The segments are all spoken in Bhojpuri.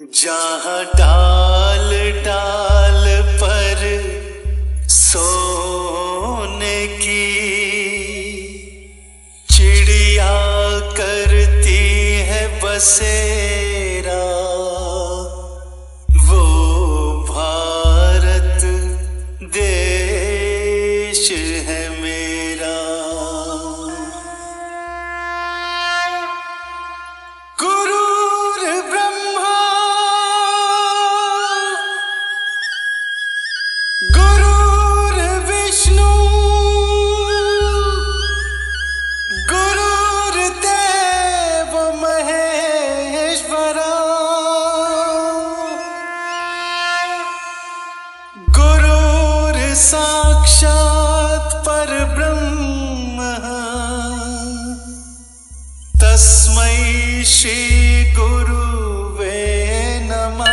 जहाँ डाल डाल पर सोने की चिड़िया करती है बसेरा, वो भारत देश है मेरा। गुरुर्विष्णु गुरुर्देव महेश्वरा, गुरुर्साक्षात् परब्रह्म तस्मै श्री गुरुवे नमः।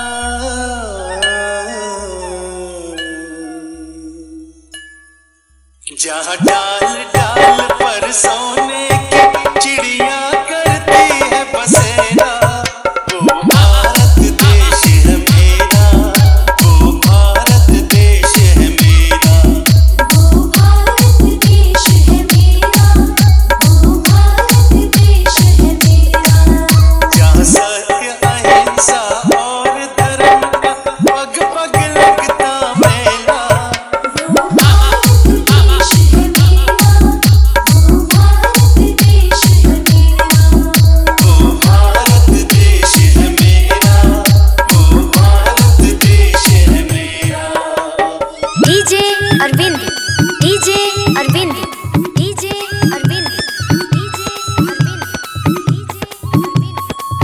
जहाँ डाल डाल पर सोने की चिड़िया करती है बसेरा, वो भारत देश है मेरा, वो भारत देश है मेरा, वो भारत देश है मेरा, वो भारत देश है मेरा। जहाँ सत्य अहिंसा और धर्म का पग पग लगता मेला, वो भारत देश है मेरा, वो भारत देश है मेरा। वो भारत देश है मेरा, वो भारत देश है मेरा। DJ Arvind, DJ Arvind, DJ Arvind, DJ Arvind, DJ Arvind.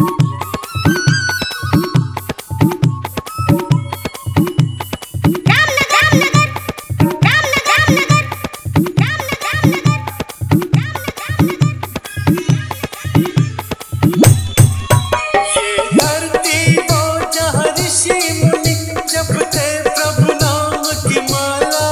Ramnagar, Ramnagar, Ramnagar, ये धरती वो जहाँ ऋषि मुनि जपते प्रभु नाम की माला,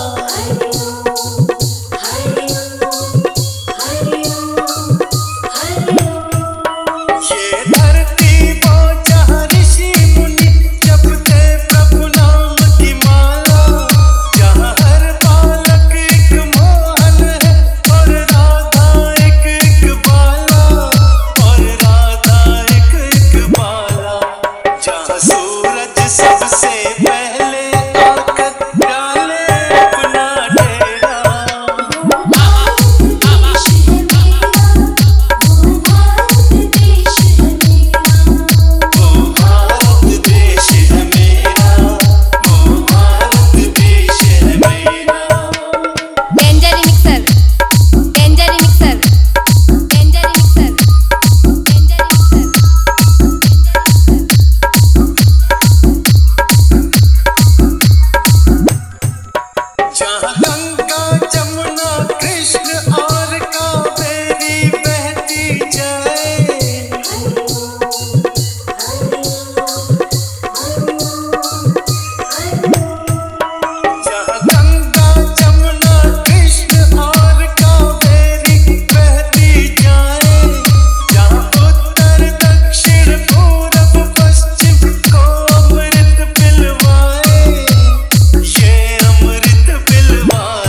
ये धरती वो जहाँ ऋषि मुनि जपते प्रभु नाम की माला, जहाँ हर बालक एक मोहन है और राधा एक बाला, और राधा एक बाला। जहाँ सूरज सबसे पहले आकर डाले अपना डेरा, वो भारत देश है मेरा, वो भारत देश है मेरा। वो भारत देश है मेरा, वो भारत देश है मेरा। Danger mixer, danger mixer, danger mixer, danger mixer. जहाँ गंगा जमुना कृष्ण और कावेरी बहती जाए, जहाँ गंगा जमुना कृष्ण और कावेरी बहती जाए, जहाँ उत्तर दक्षिण पूरब पश्चिम को अमृत पिलवाए, ये अमृत पिलवाए।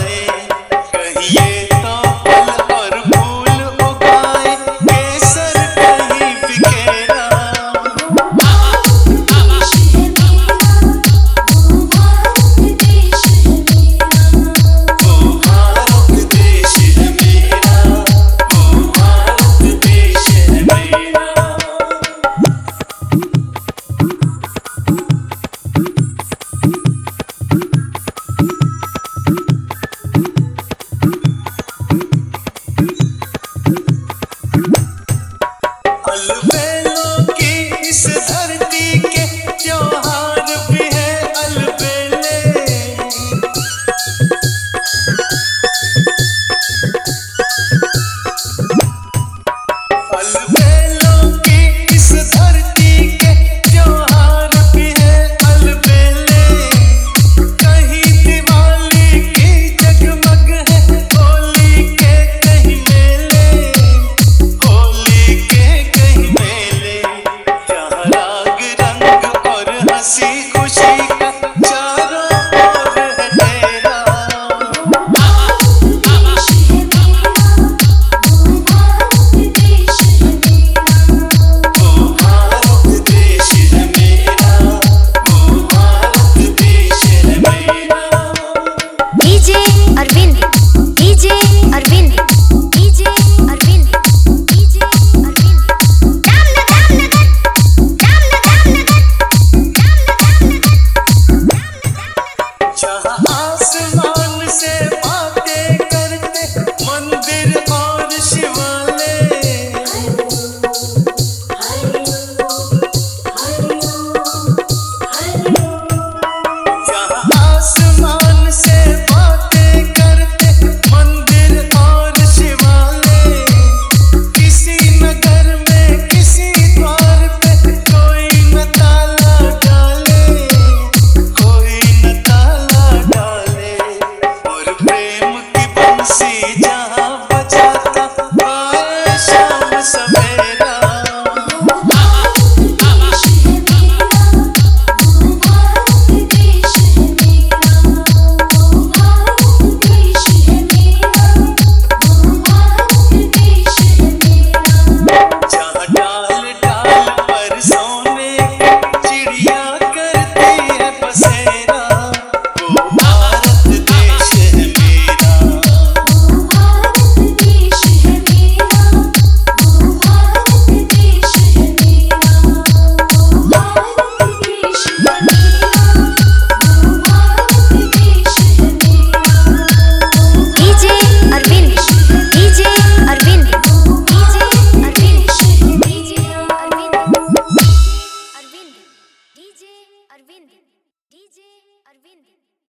DJ Arvind, DJ Arvind.